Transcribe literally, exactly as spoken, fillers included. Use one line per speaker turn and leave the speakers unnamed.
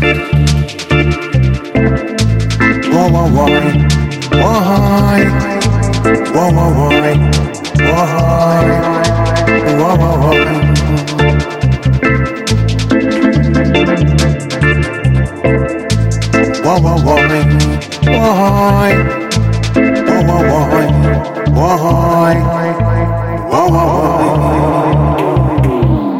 Why, why, why, why, why, why, why, why, why, why, why. Why, why, why, why, why, why, why, why, why, why, why.